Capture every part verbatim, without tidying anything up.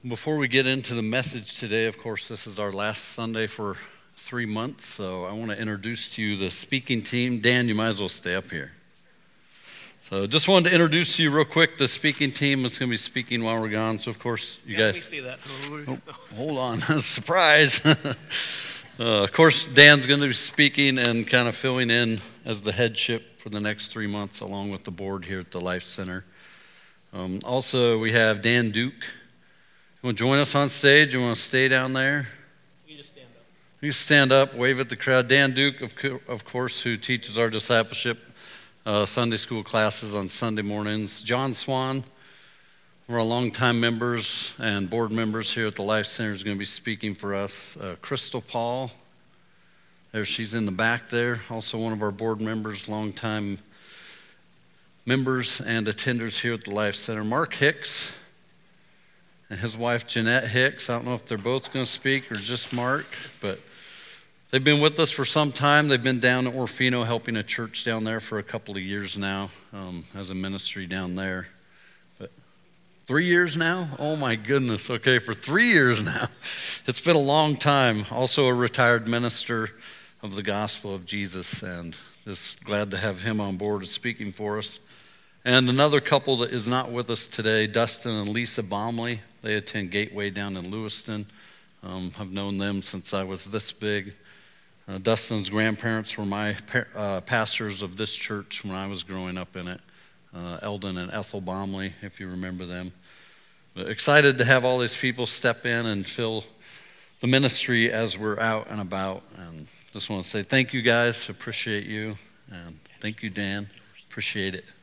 Before we get into the message today, of course, this is our last Sunday for three months, so I want to introduce to you the speaking team. Dan, you might as well stay up here. So just wanted to introduce to you real quick the speaking team that's going to be speaking while we're gone. So, of course, you yeah, guys... Let me see that. Oh, hold on. Surprise. uh, of course, Dan's going to be speaking and kind of filling in as the headship for the next three months along with the board here at the Life Center. Um, also, we have Dan Duke. You want to join us on stage? You want to stay down there? You just stand up. You stand up, wave at the crowd. Dan Duke, of, co- of course, who teaches our discipleship uh, Sunday school classes on Sunday mornings. John Swan, one of our longtime members and board members here at the Life Center, is going to be speaking for us. Uh, Crystal Paul, there she's in the back there, also one of our board members, longtime members and attenders here at the Life Center. Mark Hicks and his wife, Jeanette Hicks. I don't know if they're both going to speak or just Mark, but they've been with us for some time. They've been down at Orfino helping a church down there for a couple of years now um, as a ministry down there. But three years now? Oh my goodness. Okay, for three years now. It's been a long time. Also a retired minister of the gospel of Jesus, and just glad to have him on board and speaking for us. And another couple that is not with us today, Dustin and Lisa Baumley. They attend Gateway down in Lewiston. Um, I've known them since I was this big. Uh, Dustin's grandparents were my par- uh, pastors of this church when I was growing up in it. Uh, Eldon and Ethel Baumley, if you remember them. But excited to have all these people step in and fill the ministry as we're out and about. And just want to say thank you guys. Appreciate you. And thank you, Dan. Appreciate it.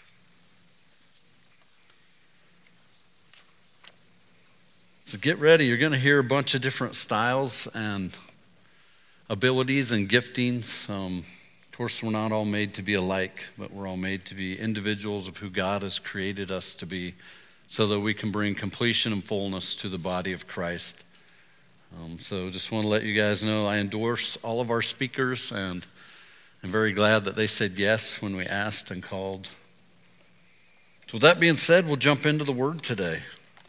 So get ready. You're going to hear a bunch of different styles and abilities and giftings. Um, of course, we're not all made to be alike, but we're all made to be individuals of who God has created us to be so that we can bring completion and fullness to the body of Christ. Um, so just want to let you guys know I endorse all of our speakers, and I'm very glad that they said yes when we asked and called. So with that being said, we'll jump into the Word today.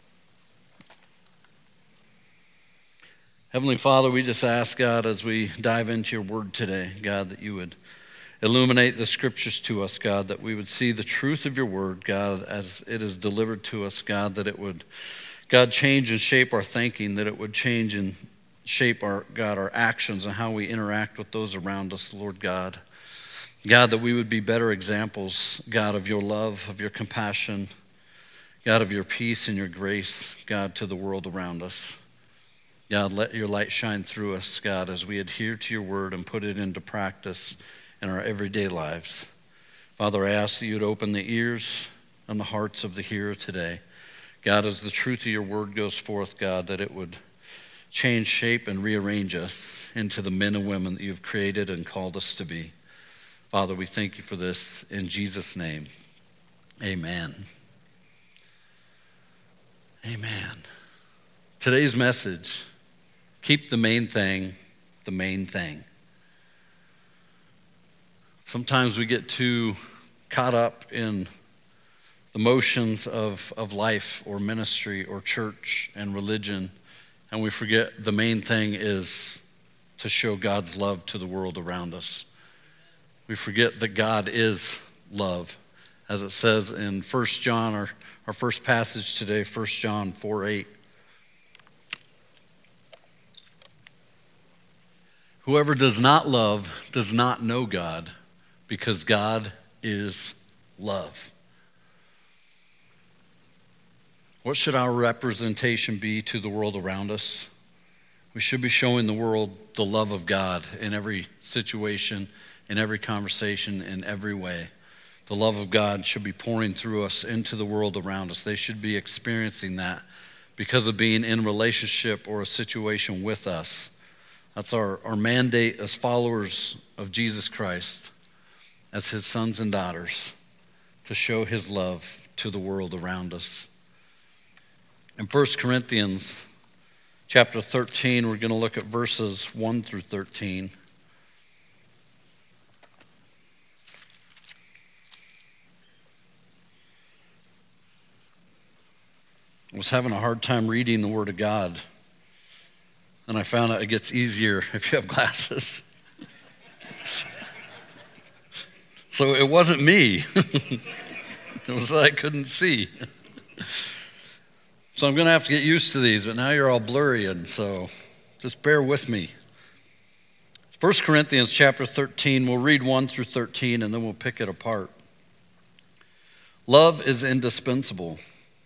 Heavenly Father, we just ask, God, as we dive into your word today, God, that you would illuminate the scriptures to us, God, that we would see the truth of your word, God, as it is delivered to us, God, that it would, God, change and shape our thinking, that it would change and shape our, God, our actions and how we interact with those around us, Lord God. God, that we would be better examples, God, of your love, of your compassion, God, of your peace and your grace, God, to the world around us. God, let your light shine through us, God, as we adhere to your word and put it into practice in our everyday lives. Father, I ask that you would open the ears and the hearts of the hearer today. God, as the truth of your word goes forth, God, that it would change, shape, and rearrange us into the men and women that you've created and called us to be. Father, we thank you for this in Jesus' name. Amen. Amen. Today's message: keep the main thing the main thing. Sometimes we get too caught up in the motions of, of life or ministry or church and religion, and we forget the main thing is to show God's love to the world around us. We forget that God is love, as it says in First John, our, our first passage today, First John four eight. Whoever does not love does not know God, because God is love. What should our representation be to the world around us? We should be showing the world the love of God in every situation, in every conversation, in every way. The love of God should be pouring through us into the world around us. They should be experiencing that because of being in relationship or a situation with us. That's our, our mandate as followers of Jesus Christ, as his sons and daughters, to show his love to the world around us. In First Corinthians chapter thirteen, we're going to look at verses one through thirteen. was having a hard time reading the Word of God. And I found out it gets easier if you have glasses. So it wasn't me. It was that I couldn't see. So I'm going to have to get used to these, but now you're all blurry, and so just bear with me. First Corinthians chapter thirteen, we'll read one through thirteen, and then we'll pick it apart. Love is indispensable,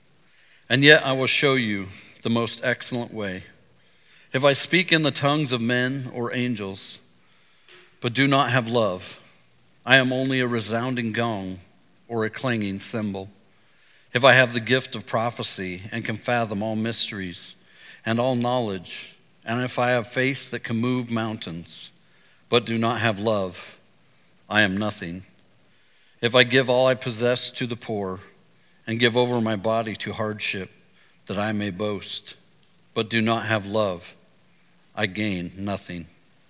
and yet I will show you the most excellent way. If I speak in the tongues of men or angels, but do not have love, I am only a resounding gong or a clanging cymbal. If I have the gift of prophecy and can fathom all mysteries and all knowledge, and if I have faith that can move mountains, but do not have love, I am nothing. If I give all I possess to the poor and give over my body to hardship that I may boast, but do not have love, I gain nothing.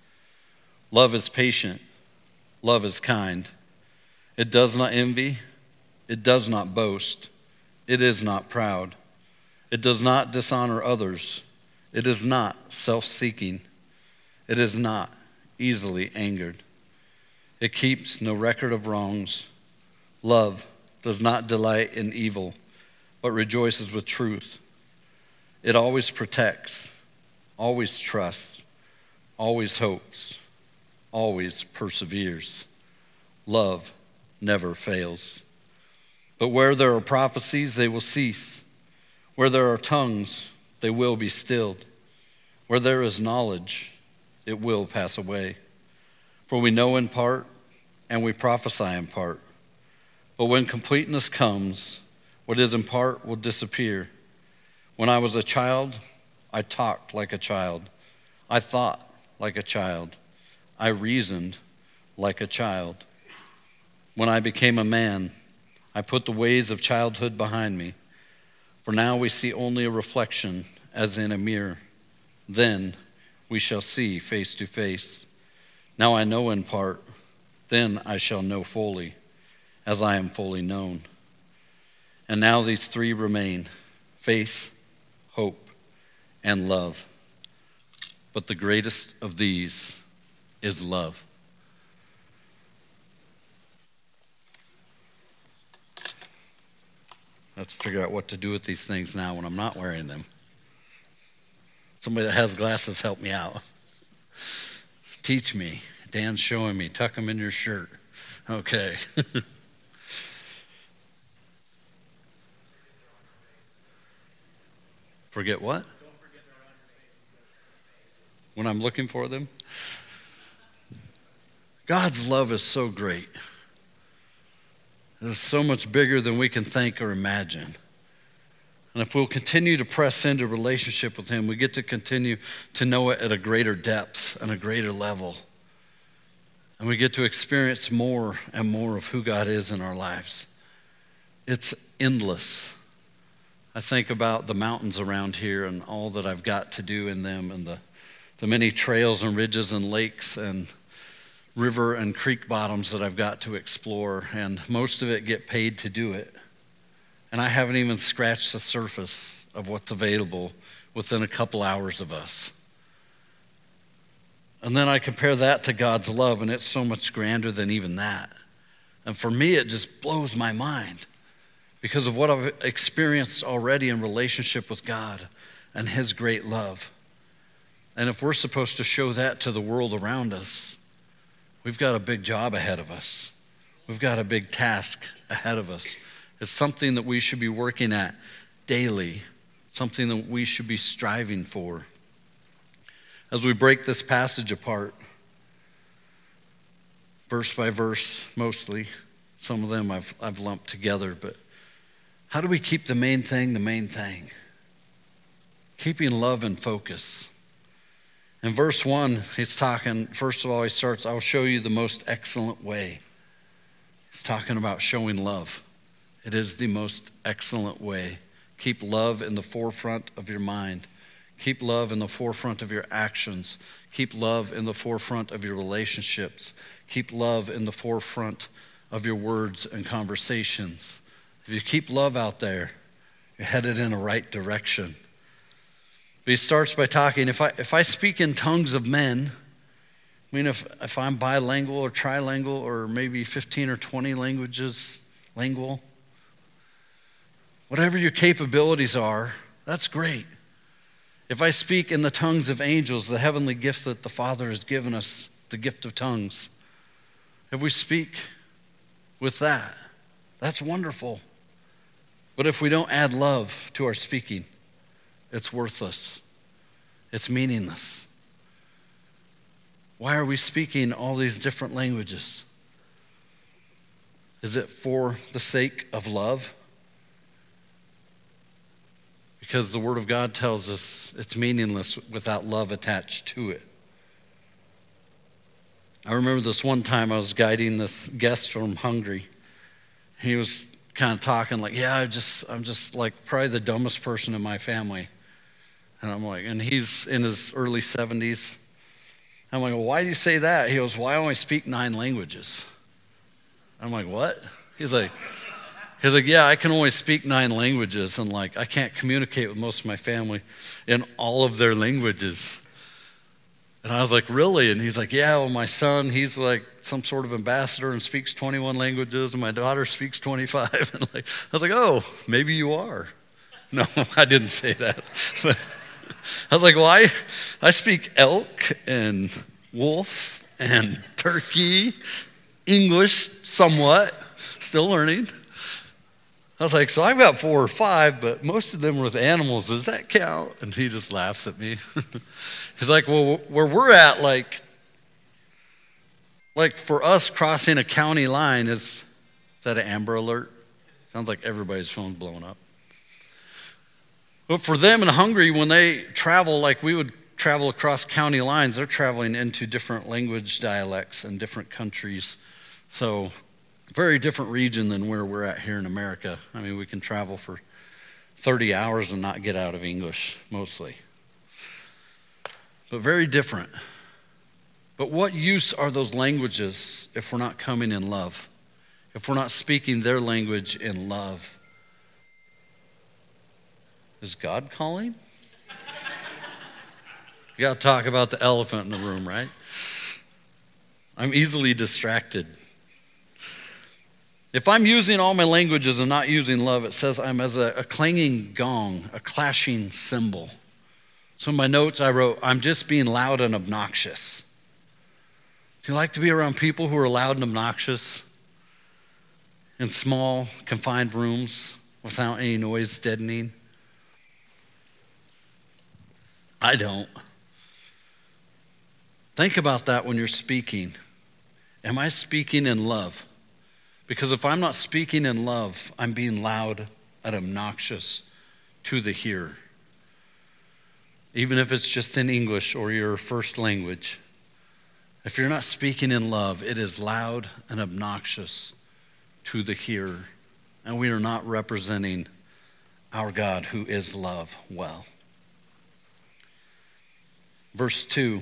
Love is patient. Love is kind. It does not envy. It does not boast. It is not proud. It does not dishonor others. It is not self-seeking. It is not easily angered. It keeps no record of wrongs. Love does not delight in evil, but rejoices with truth. It always protects, always trusts, always hopes, always perseveres. Love never fails. But where there are prophecies, they will cease. Where there are tongues, they will be stilled. Where there is knowledge, it will pass away. For we know in part, and we prophesy in part. But when completeness comes, what is in part will disappear. When I was a child, I talked like a child. I thought like a child. I reasoned like a child. When I became a man, I put the ways of childhood behind me. For now we see only a reflection as in a mirror. Then we shall see face to face. Now I know in part, then I shall know fully, as I am fully known. And now these three remain: faith, hope, and love. But the greatest of these is love. I have to figure out what to do with these things now when I'm not wearing them. Somebody that has glasses, help me out. Teach me. Dan's showing me. Tuck them in your shirt. Okay. Forget what? When I'm looking for them? God's love is so great. It is so much bigger than we can think or imagine. And if we'll continue to press into relationship with him, we get to continue to know it at a greater depth and a greater level. And we get to experience more and more of who God is in our lives. It's endless. I think about the mountains around here and all that I've got to do in them, and the, the many trails and ridges and lakes and river and creek bottoms that I've got to explore, and most of it get paid to do it. And I haven't even scratched the surface of what's available within a couple hours of us. And then I compare that to God's love, and it's so much grander than even that. And for me, it just blows my mind because of what I've experienced already in relationship with God and his great love. And if we're supposed to show that to the world around us, we've got a big job ahead of us. We've got a big task ahead of us. It's something that we should be working at daily, something that we should be striving for. As we break this passage apart, verse by verse mostly, some of them I've, I've lumped together, but how do we keep the main thing the main thing? Keeping love in focus. In verse one, he's talking, first of all, he starts, I'll show you the most excellent way. He's talking about showing love. It is the most excellent way. Keep love in the forefront of your mind. Keep love in the forefront of your actions. Keep love in the forefront of your relationships. Keep love in the forefront of your words and conversations. If you keep love out there, You're headed in the right direction. But he starts by talking, if I if I speak in tongues of men, I mean, if, if I'm bilingual or trilingual or maybe fifteen or twenty languages, lingual, whatever your capabilities are, that's great. If I speak in the tongues of angels, the heavenly gift that the Father has given us, the gift of tongues, if we speak with that, that's wonderful. But if we don't add love to our speaking, it's worthless. It's meaningless. Why are we speaking all these different languages? Is it for the sake of love? Because the Word of God tells us it's meaningless without love attached to it. I remember this one time I was guiding this guest from Hungary. He was kind of talking like, yeah, I just, I'm just like probably the dumbest person in my family. And I'm like, and he's in his early seventies. I'm like, well, why do you say that? He goes, well, I only speak nine languages. I'm like, what? He's like, he's like, yeah, I can only speak nine languages. And like, I can't communicate with most of my family in all of their languages. And I was like, really? And he's like, yeah, well, my son, he's like some sort of ambassador and speaks twenty-one languages, and my daughter speaks twenty-five. And like, I was like, oh, maybe you are. No, I didn't say that. But I was like, well, I, I speak elk and wolf and turkey, English somewhat, still learning. I was like, so I've got four or five, but most of them were with animals. Does that count? And he just laughs at me. He's like, well, where we're at, like, like for us crossing a county line, is, is that an Amber Alert? Sounds like everybody's phone's blowing up. But for them in Hungary, when they travel, like we would travel across county lines, they're traveling into different language dialects and different countries. So very different region than where we're at here in America. I mean, we can travel for thirty hours and not get out of English, mostly. But very different. But what use are those languages if we're not coming in love? If we're not speaking their language in love? Is God calling? You got to talk about the elephant in the room, right? I'm easily distracted. If I'm using all my languages and not using love, it says I'm as a, a clanging gong, a clashing cymbal. So in my notes I wrote, I'm just being loud and obnoxious. Do you like to be around people who are loud and obnoxious in small, confined rooms without any noise deadening? I don't. Think about that when you're speaking. Am I speaking in love? Because if I'm not speaking in love, I'm being loud and obnoxious to the hearer. Even if it's just in English or your first language. If you're not speaking in love, it is loud and obnoxious to the hearer. And we are not representing our God who is love well. Verse two.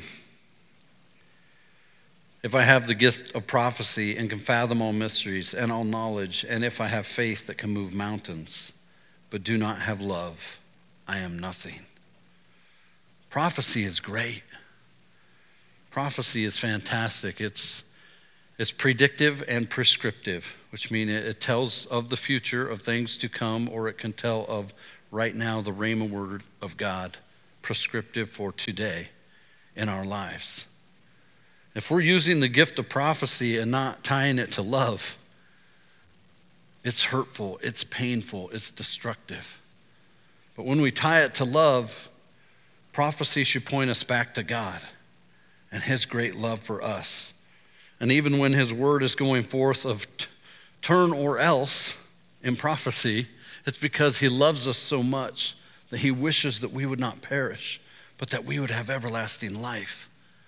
If I have the gift of prophecy and can fathom all mysteries and all knowledge, and if I have faith that can move mountains, but do not have love, I am nothing. Prophecy is great. Prophecy is fantastic. It's, it's predictive and prescriptive, which means it, it tells of the future, of things to come, or it can tell of right now the rhema word of God, prescriptive for today in our lives. If we're using the gift of prophecy and not tying it to love, it's hurtful, it's painful, it's destructive. But when we tie it to love, prophecy should point us back to God and his great love for us. And even when his word is going forth of t- turn or else in prophecy, it's because he loves us so much that he wishes that we would not perish, but that we would have everlasting life.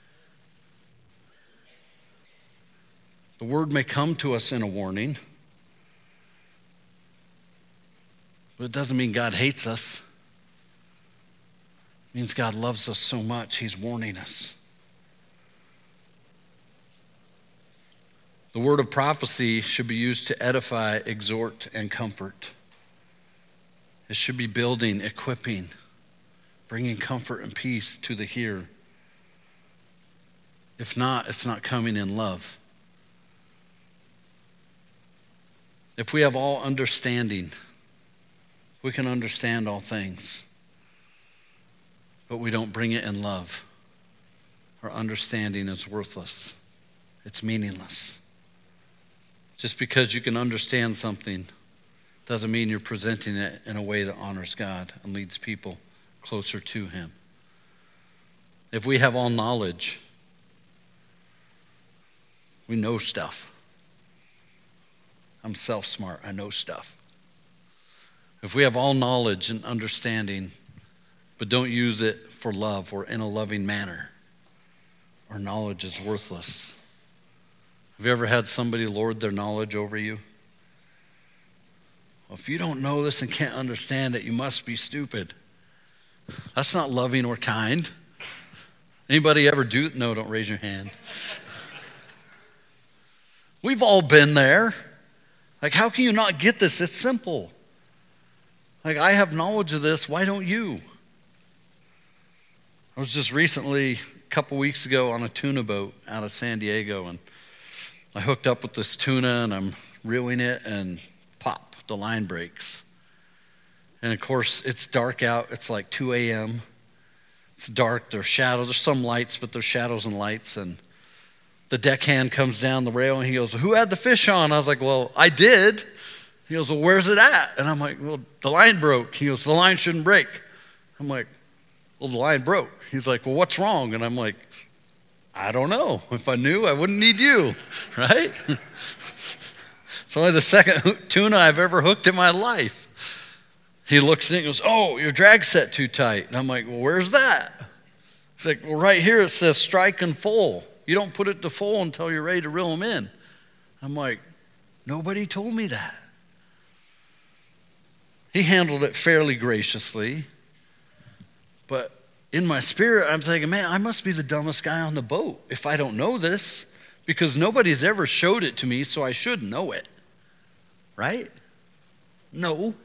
The word may come to us in a warning, but it doesn't mean God hates us. It means God loves us so much, he's warning us. The word of prophecy should be used to edify, exhort, and comfort. It should be building, equipping, bringing comfort and peace to the hearer. If not, it's not coming in love. If we have all understanding, we can understand all things, but we don't bring it in love, our understanding is worthless. It's meaningless. Just because you can understand something doesn't mean you're presenting it in a way that honors God and leads people closer to him. If we have all knowledge, we know stuff. I'm self-smart. I know stuff. If we have all knowledge and understanding, but don't use it for love or in a loving manner, our knowledge is worthless. Have you ever had somebody lord their knowledge over you? Well, if you don't know this and can't understand it, you must be stupid. That's not loving or kind. Anybody ever do? No, don't raise your hand. We've all been there. Like, how can you not get this? It's simple. Like, I have knowledge of this. Why don't you? I was just recently, a couple weeks ago, on a tuna boat out of San Diego, and I hooked up with this tuna, and I'm reeling it, and pop, the line breaks. And of course, it's dark out. It's like two a.m. It's dark. There's shadows. There's some lights, but there's shadows and lights. And the deckhand comes down the rail, and he goes, "Who had the fish on?" I was like, "Well, I did." He goes, "Well, where's it at?" And I'm like, "Well, the line broke." He goes, "The line shouldn't break." I'm like, "Well, the line broke." He's like, "Well, what's wrong?" And I'm like, "I don't know. If I knew, I wouldn't need you," right? It's only the second tuna I've ever hooked in my life. He looks in and goes, "Oh, your drag set too tight." And I'm like, "Well, where's that?" He's like, "Well, right here it says strike and full. You don't put it to full until you're ready to reel them in." I'm like, "Nobody told me that." He handled it fairly graciously, but in my spirit, I'm thinking, man, I must be the dumbest guy on the boat if I don't know this, because nobody's ever showed it to me, so I should know it, right? No.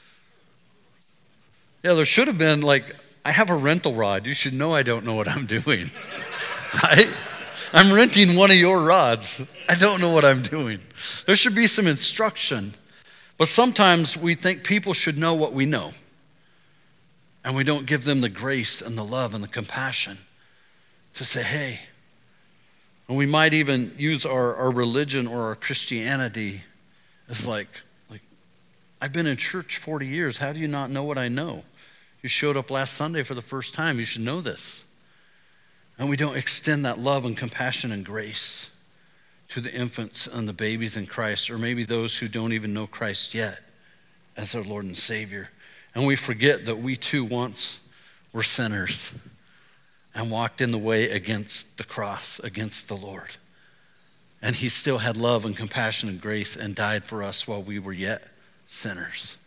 Yeah, there should have been, like, I have a rental rod. You should know I don't know what I'm doing, right? I'm renting one of your rods. I don't know what I'm doing. There should be some instruction. But sometimes we think people should know what we know, and we don't give them the grace and the love and the compassion to say, hey. And we might even use our, our religion or our Christianity as like, like, I've been in church forty years. How do you not know what I know? You showed up last Sunday for the first time. You should know this. And we don't extend that love and compassion and grace to the infants and the babies in Christ, or maybe those who don't even know Christ yet as their Lord and Savior. And we forget that we too once were sinners and walked in the way against the cross, against the Lord. And he still had love and compassion and grace and died for us while we were yet sinners.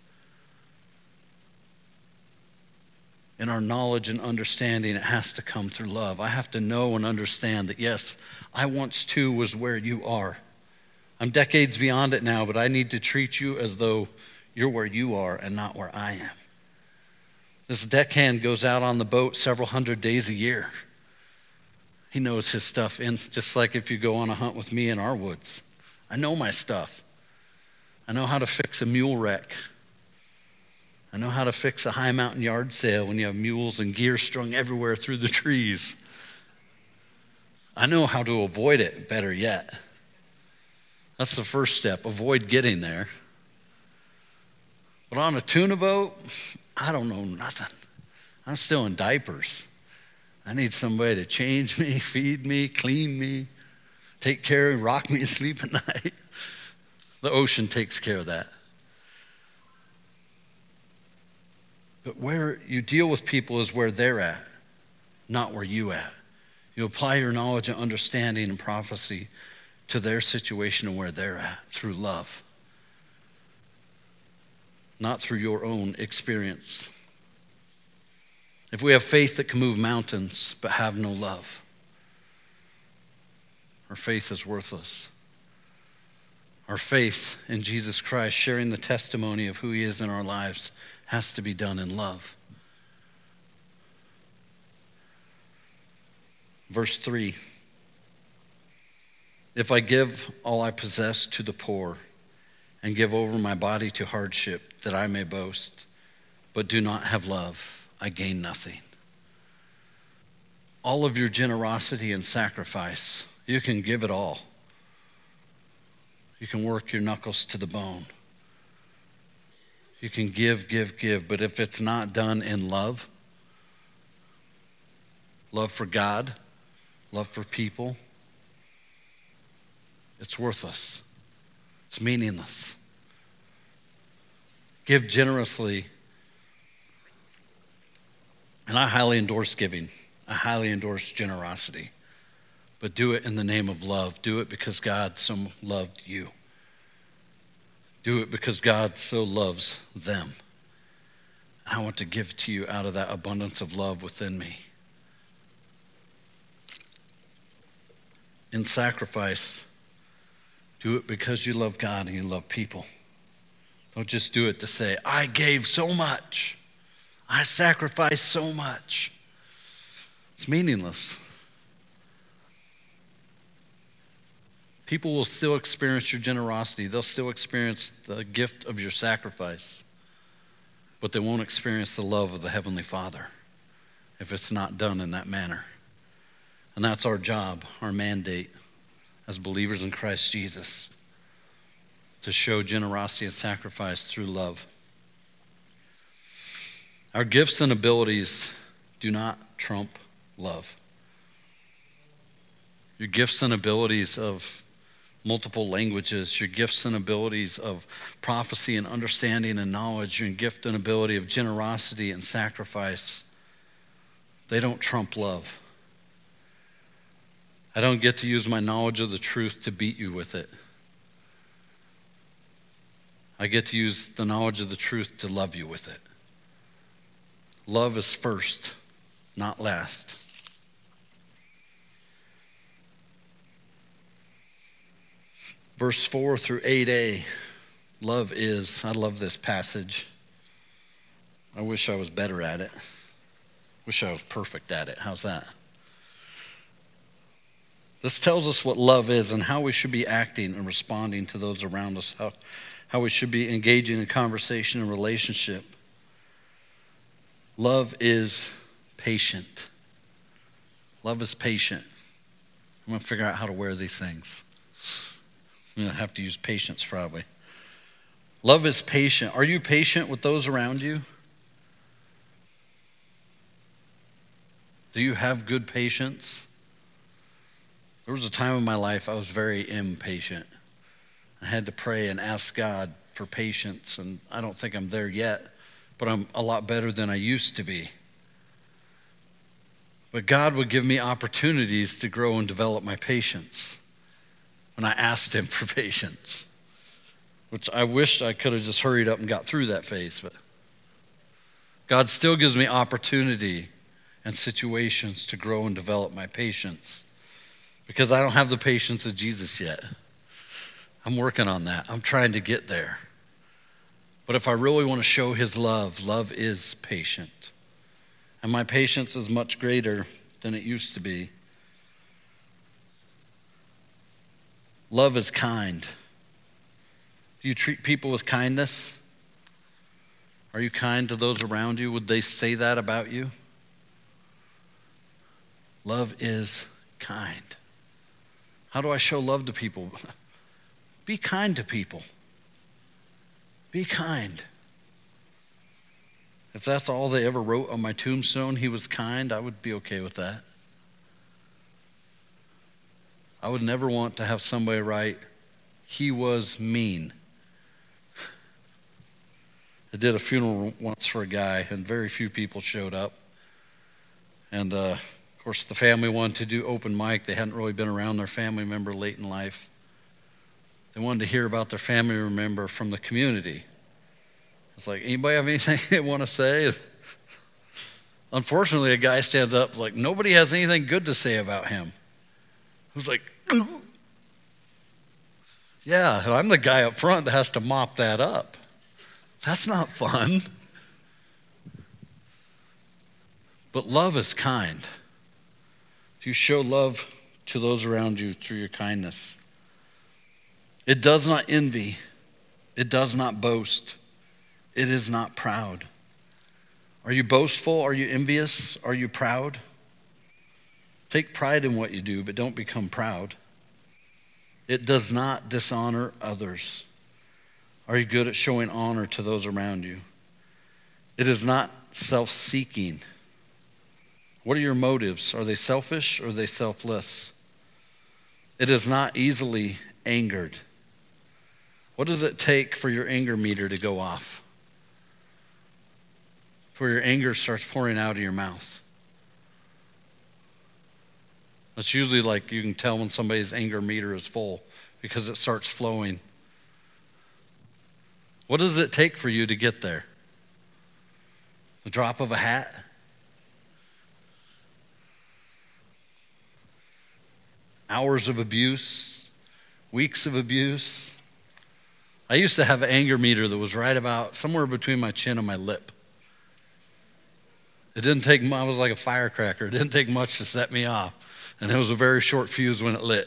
In our knowledge and understanding, it has to come through love. I have to know and understand that, yes, I once too was where you are. I'm decades beyond it now, but I need to treat you as though you're where you are and not where I am. This deckhand goes out on the boat several hundred days a year. He knows his stuff, and just like if you go on a hunt with me in our woods. I know my stuff. I know how to fix a mule wreck. I know how to fix a high mountain yard sale when you have mules and gear strung everywhere through the trees. I know how to avoid it, better yet. That's the first step, avoid getting there. But on a tuna boat, I don't know nothing. I'm still in diapers. I need somebody to change me, feed me, clean me, take care of, rock me to sleep at night. The ocean takes care of that. But where you deal with people is where they're at, not where you at. You apply your knowledge and understanding and prophecy to their situation and where they're at through love, not through your own experience. If we have faith that can move mountains but have no love, our faith is worthless. Our faith in Jesus Christ, sharing the testimony of who he is in our lives, has to be done in love. Verse three, if I give all I possess to the poor and give over my body to hardship that I may boast, but do not have love, I gain nothing. All of your generosity and sacrifice, you can give it all. You can work your knuckles to the bone. You can give, give, give, but if it's not done in love, love for God, love for people, it's worthless. It's meaningless. Give generously. And I highly endorse giving. I highly endorse generosity. But do it in the name of love. Do it because God so loved you. Do it because God so loves them. And I want to give to you out of that abundance of love within me. In sacrifice, do it because you love God and you love people. Don't just do it to say, I gave so much. I sacrificed so much. It's meaningless. People will still experience your generosity. They'll still experience the gift of your sacrifice. But they won't experience the love of the Heavenly Father if it's not done in that manner. And that's our job, our mandate as believers in Christ Jesus, to show generosity and sacrifice through love. Our gifts and abilities do not trump love. Your gifts and abilities of multiple languages, your gifts and abilities of prophecy and understanding and knowledge, your gift and ability of generosity and sacrifice, they don't trump love. I don't get to use my knowledge of the truth to beat you with it. I get to use the knowledge of the truth to love you with it. Love is first, not last. Verse four through eight a, love is, I love this passage. I wish I was better at it. Wish I was perfect at it. How's that? This tells us what love is and how we should be acting and responding to those around us, how, how we should be engaging in conversation and relationship. Love is patient. Love is patient. I'm going to figure out how to wear these things. I'm going to have to use patience probably. Love is patient. Are you patient with those around you? Do you have good patience? There was a time in my life I was very impatient. I had to pray and ask God for patience, and I don't think I'm there yet, but I'm a lot better than I used to be. But God would give me opportunities to grow and develop my patience when I asked him for patience, which I wished I could have just hurried up and got through that phase. But God still gives me opportunity and situations to grow and develop my patience because I don't have the patience of Jesus yet. I'm working on that. I'm trying to get there. But if I really want to show his love, love is patient. And my patience is much greater than it used to be. Love is kind. Do you treat people with kindness? Are you kind to those around you? Would they say that about you? Love is kind. How do I show love to people? Be kind to people. Be kind. If that's all they ever wrote on my tombstone, he was kind, I would be okay with that. I would never want to have somebody write, he was mean. I did a funeral once for a guy, and very few people showed up. And uh, of course, the family wanted to do open mic. They hadn't really been around their family member late in life. They wanted to hear about their family member from the community. It's like, anybody have anything they want to say? Unfortunately, a guy stands up like, nobody has anything good to say about him. Who's like, yeah, and I'm the guy up front that has to mop that up. That's not fun. But love is kind. You show love to those around you through your kindness. It does not envy. It does not boast. It is not proud. Are you boastful? Are you envious? Are you proud? Take pride in what you do, but don't become proud. It does not dishonor others. Are you good at showing honor to those around you? It is not self-seeking. What are your motives? Are they selfish or are they selfless? It is not easily angered. What does it take for your anger meter to go off? For your anger starts pouring out of your mouth. That's usually like you can tell when somebody's anger meter is full because it starts flowing. What does it take for you to get there? The drop of a hat? Hours of abuse? Weeks of abuse? I used to have an anger meter that was right about somewhere between my chin and my lip. It didn't take, I was like a firecracker. It didn't take much to set me off. And it was a very short fuse when it lit.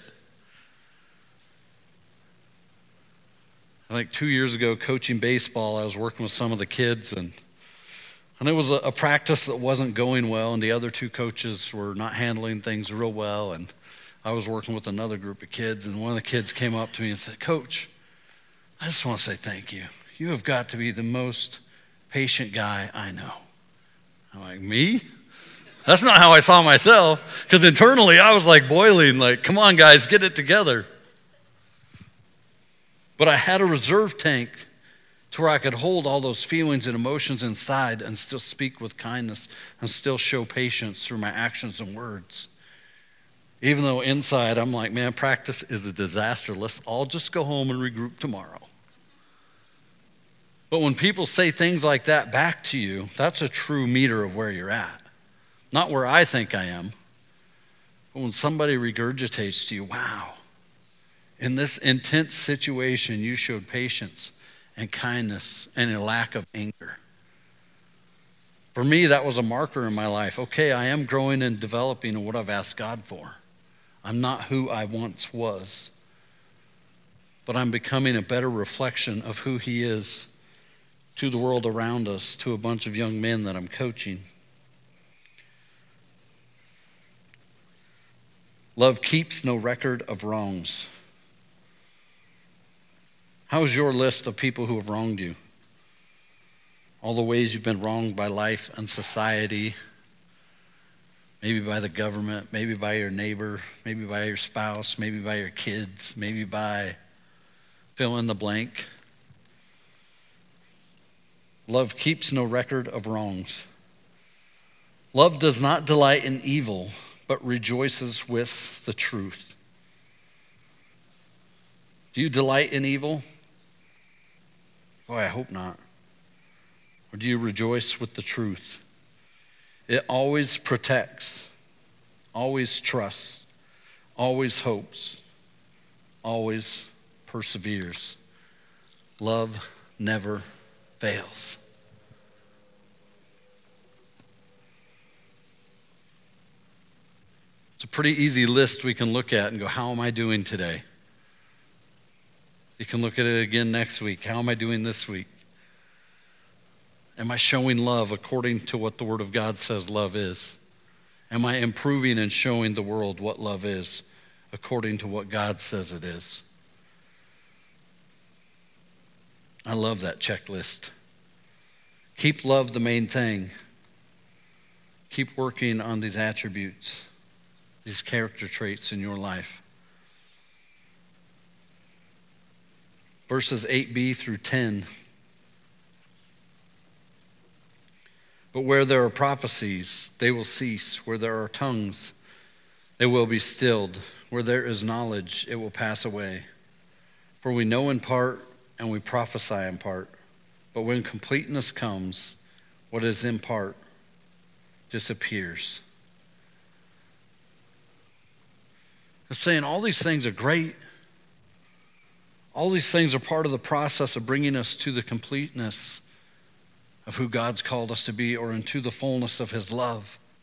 I think two years ago, coaching baseball, I was working with some of the kids, and and it was a, a practice that wasn't going well, and the other two coaches were not handling things real well, and I was working with another group of kids, and one of the kids came up to me and said, "Coach, I just want to say thank you. You have got to be the most patient guy I know." I'm like, "Me? That's not how I saw myself," because internally I was like boiling, like, "Come on, guys, get it together." But I had a reserve tank to where I could hold all those feelings and emotions inside and still speak with kindness and still show patience through my actions and words. Even though inside I'm like, man, practice is a disaster. Let's all just go home and regroup tomorrow. But when people say things like that back to you, that's a true meter of where you're at. Not where I think I am, but when somebody regurgitates to you, wow, in this intense situation, you showed patience and kindness and a lack of anger. For me, that was a marker in my life. Okay, I am growing and developing in what I've asked God for. I'm not who I once was, but I'm becoming a better reflection of who He is to the world around us, to a bunch of young men that I'm coaching. Love keeps no record of wrongs. How's your list of people who have wronged you? All the ways you've been wronged by life and society, maybe by the government, maybe by your neighbor, maybe by your spouse, maybe by your kids, maybe by fill in the blank. Love keeps no record of wrongs. Love does not delight in evil, but rejoices with the truth. Do you delight in evil? Boy, I hope not. Or do you rejoice with the truth? It always protects, always trusts, always hopes, always perseveres. Love never fails. It's a pretty easy list we can look at and go, how am I doing today? You can look at it again next week. How am I doing this week? Am I showing love according to what the Word of God says love is? Am I improving and showing the world what love is according to what God says it is? I love that checklist. Keep love the main thing. Keep working on these attributes, these character traits in your life. Verses eight b through ten. But where there are prophecies, they will cease. Where there are tongues, they will be stilled. Where there is knowledge, it will pass away. For we know in part, and we prophesy in part. But when completeness comes, what is in part disappears. It's saying all these things are great. All these things are part of the process of bringing us to the completeness of who God's called us to be, or into the fullness of His love.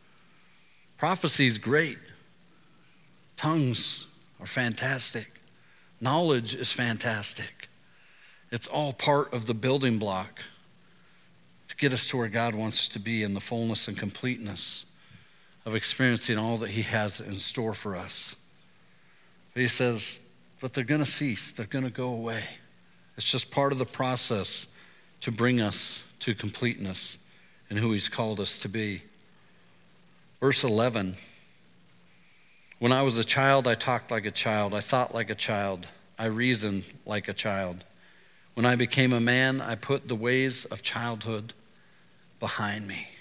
Prophecy is great. Tongues are fantastic. Knowledge is fantastic. It's all part of the building block to get us to where God wants us to be in the fullness and completeness of experiencing all that he has in store for us. But he says, but they're going to cease. They're going to go away. It's just part of the process to bring us to completeness in who he's called us to be. Verse eleven, when I was a child, I talked like a child. I thought like a child. I reasoned like a child. When I became a man, I put the ways of childhood behind me.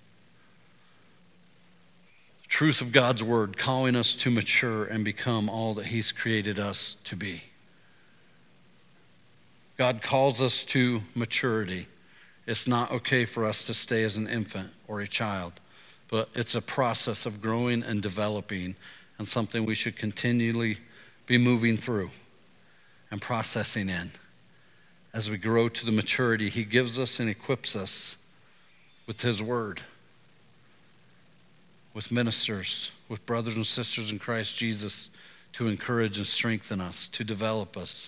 The truth of God's word, calling us to mature and become all that he's created us to be. God calls us to maturity. It's not okay for us to stay as an infant or a child, but it's a process of growing and developing, and something we should continually be moving through and processing in. As we grow to the maturity he gives us and equips us with his word, with ministers, with brothers and sisters in Christ Jesus to encourage and strengthen us, to develop us.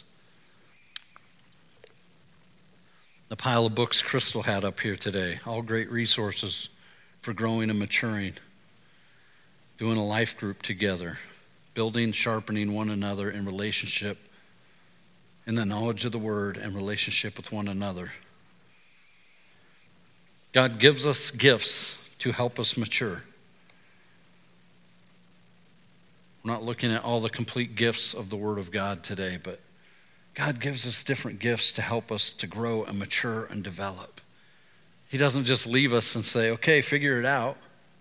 The pile of books Crystal had up here today, all great resources for growing and maturing, doing a life group together, building, sharpening one another in relationship, in the knowledge of the word and relationship with one another. God gives us gifts to help us mature. We're not looking at all the complete gifts of the word of God today, but God gives us different gifts to help us to grow and mature and develop. He doesn't just leave us and say, okay, figure it out.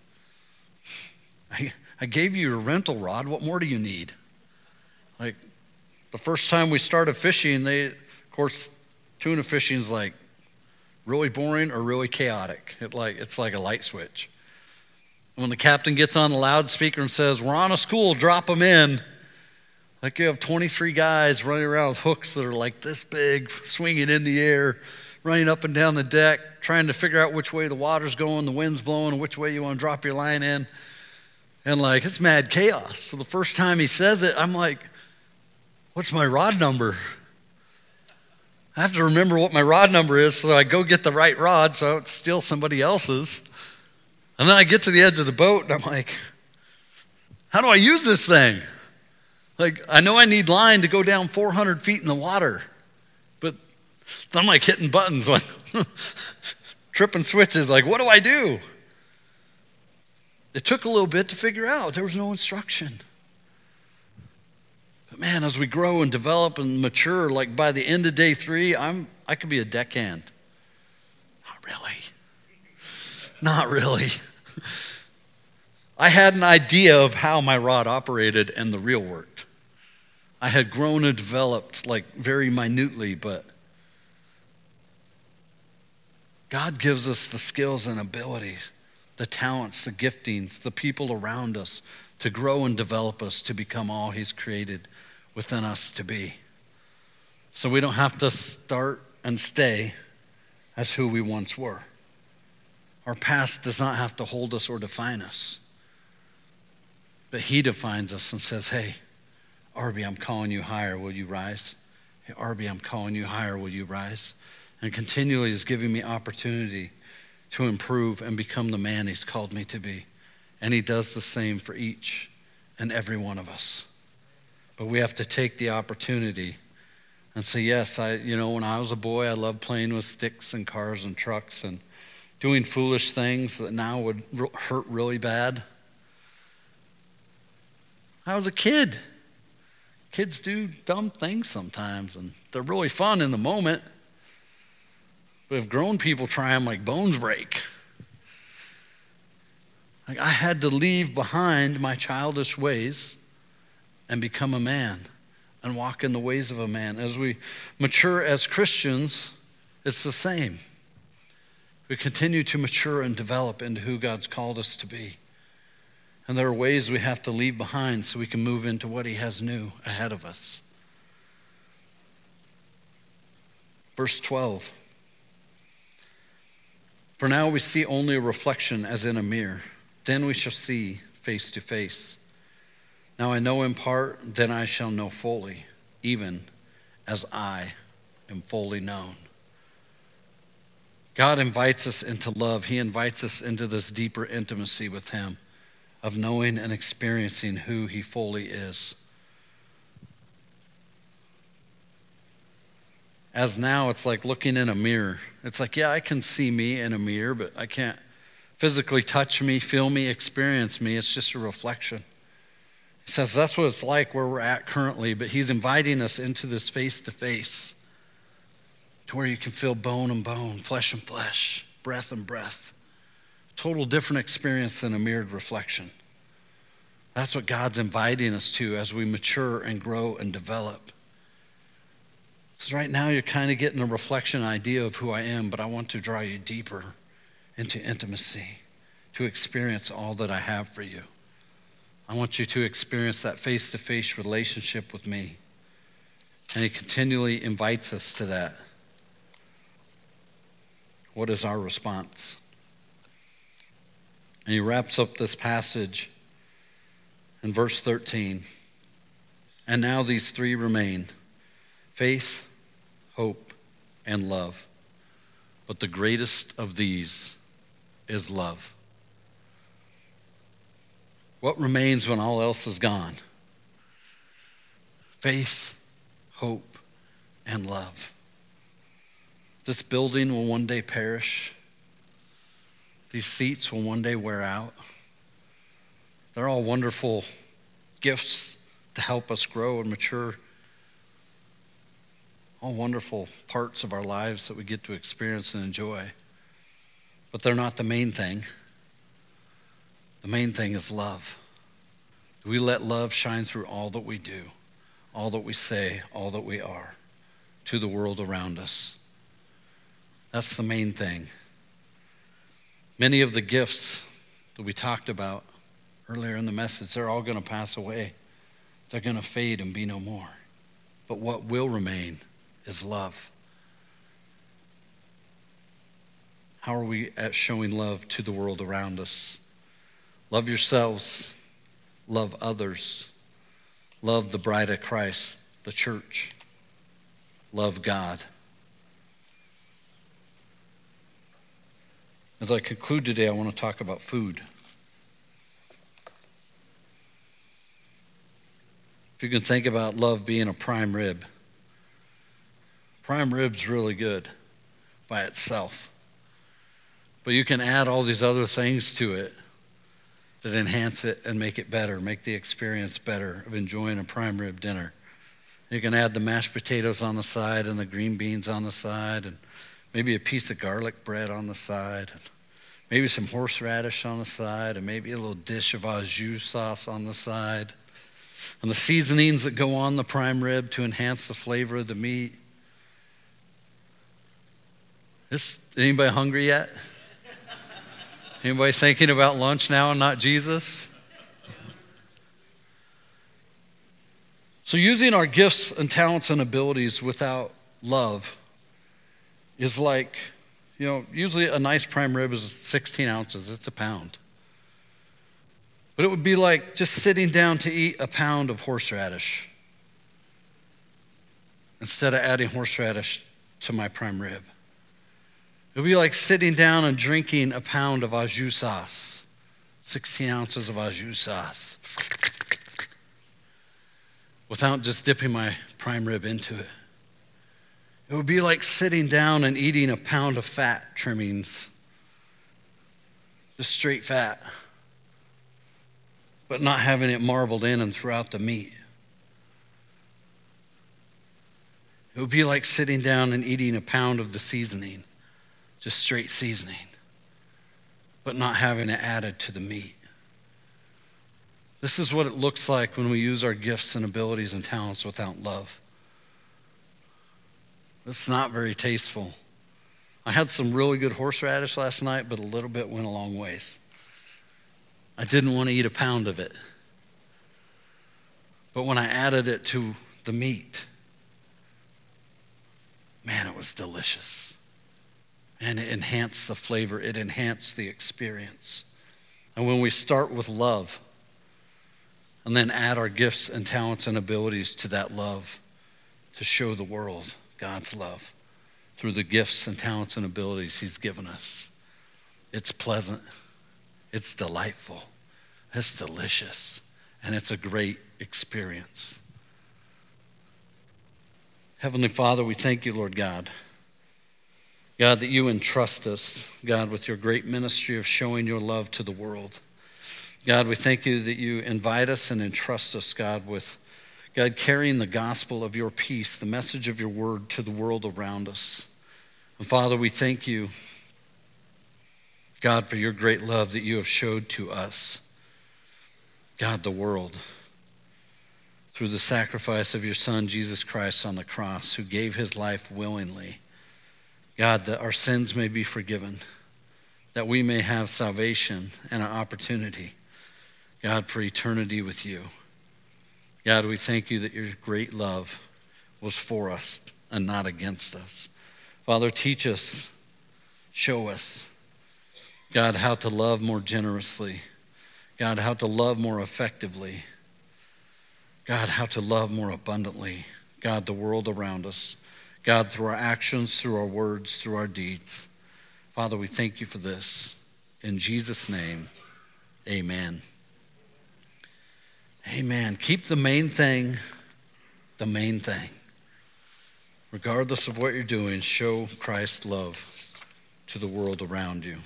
I, I gave you a rental rod. What more do you need? Like the first time we started fishing, they, of course, tuna fishing is like really boring or really chaotic. It like, it's like a light switch. When the captain gets on the loudspeaker and says, we're on a school, drop them in. Like you have twenty-three guys running around with hooks that are like this big, swinging in the air, running up and down the deck, trying to figure out which way the water's going, the wind's blowing, and which way you want to drop your line in. And like, it's mad chaos. So the first time he says it, I'm like, what's my rod number? I have to remember what my rod number is so I go get the right rod so I don't steal somebody else's. And then I get to the edge of the boat and I'm like, how do I use this thing? Like, I know I need line to go down four hundred feet in the water, but I'm like hitting buttons, like tripping switches, like what do I do? It took a little bit to figure out. There was no instruction. But man, as we grow and develop and mature, like by the end of day three, I'm I could be a deckhand. Not really. Not really. I had an idea of how my rod operated and the reel worked. I had grown and developed like very minutely, but God gives us the skills and abilities, the talents, the giftings, the people around us to grow and develop us to become all he's created within us to be. So we don't have to start and stay as who we once were. Our past does not have to hold us or define us. But he defines us and says, hey, Arby, I'm calling you higher. Will you rise? Hey, Arby, I'm calling you higher. Will you rise? And continually is giving me opportunity to improve and become the man he's called me to be. And he does the same for each and every one of us. But we have to take the opportunity and say, yes, I, you know, when I was a boy, I loved playing with sticks and cars and trucks and doing foolish things that now would hurt really bad. I was a kid. Kids do dumb things sometimes, and they're really fun in the moment. But if grown people try them, like bones break. Like I had to leave behind my childish ways and become a man and walk in the ways of a man. As we mature as Christians, it's the same. We continue to mature and develop into who God's called us to be. And there are ways we have to leave behind so we can move into what he has new ahead of us. Verse twelve. For now we see only a reflection as in a mirror. Then we shall see face to face. Now I know in part, then I shall know fully, even as I am fully known. God invites us into love. He invites us into this deeper intimacy with him, of knowing and experiencing who he fully is. As now, it's like looking in a mirror. It's like, yeah, I can see me in a mirror, but I can't physically touch me, feel me, experience me. It's just a reflection. He says that's what it's like where we're at currently, but he's inviting us into this face-to-face, to where you can feel bone and bone, flesh and flesh, breath and breath. Total different experience than a mirrored reflection. That's what God's inviting us to as we mature and grow and develop. So right now you're kind of getting a reflection idea of who I am, but I want to draw you deeper into intimacy, to experience all that I have for you. I want you to experience that face-to-face relationship with me. And he continually invites us to that. What is our response? And he wraps up this passage in verse thirteen. And now these three remain: faith, hope, and love. But the greatest of these is love. What remains when all else is gone? Faith, hope, and love. This building will one day perish. These seats will one day wear out. They're all wonderful gifts to help us grow and mature. All wonderful parts of our lives that we get to experience and enjoy. But they're not the main thing. The main thing is love. Do we let love shine through all that we do, all that we say, all that we are, to the world around us? That's the main thing. Many of the gifts that we talked about earlier in the message, they're all going to pass away. They're going to fade and be no more. But what will remain is love. How are we at showing love to the world around us? Love yourselves. Love others. Love the bride of Christ, the church. Love God. As I conclude today, I want to talk about food. If you can think about love being a prime rib, prime rib's really good by itself. But you can add all these other things to it that enhance it and make it better, make the experience better of enjoying a prime rib dinner. You can add the mashed potatoes on the side and the green beans on the side, and maybe a piece of garlic bread on the side, and maybe some horseradish on the side, and maybe a little dish of au jus sauce on the side, and the seasonings that go on the prime rib to enhance the flavor of the meat. Is anybody hungry yet? Anybody thinking about lunch now and not Jesus? So using our gifts and talents and abilities without love is like, you know, usually a nice prime rib is sixteen ounces. It's a pound. But it would be like just sitting down to eat a pound of horseradish instead of adding horseradish to my prime rib. It would be like sitting down and drinking a pound of au jus sauce, sixteen ounces of au jus sauce, without just dipping my prime rib into it. It would be like sitting down and eating a pound of fat trimmings, just straight fat, but not having it marbled in and throughout the meat. It would be like sitting down and eating a pound of the seasoning, just straight seasoning, but not having it added to the meat. This is what it looks like when we use our gifts and abilities and talents without love. It's not very tasteful. I had some really good horseradish last night, but a little bit went a long ways. I didn't want to eat a pound of it. But when I added it to the meat, man, it was delicious. And it enhanced the flavor. It enhanced the experience. And when we start with love, and then add our gifts and talents and abilities to that love to show the world God's love through the gifts and talents and abilities he's given us. It's pleasant. It's delightful. It's delicious. And it's a great experience. Heavenly Father, we thank you, Lord God. God, that you entrust us, God, with your great ministry of showing your love to the world. God, we thank you that you invite us and entrust us, God, with, God, carrying the gospel of your peace, the message of your word to the world around us. And Father, we thank you, God, for your great love that you have showed to us, God, the world, through the sacrifice of your Son, Jesus Christ, on the cross, who gave his life willingly. God, that our sins may be forgiven, that we may have salvation and an opportunity, God, for eternity with you. God, we thank you that your great love was for us and not against us. Father, teach us, show us, God, how to love more generously. God, how to love more effectively. God, how to love more abundantly. God, the world around us. God, through our actions, through our words, through our deeds. Father, we thank you for this. In Jesus' name, amen. Amen. Keep the main thing the main thing. Regardless of what you're doing, show Christ's love to the world around you.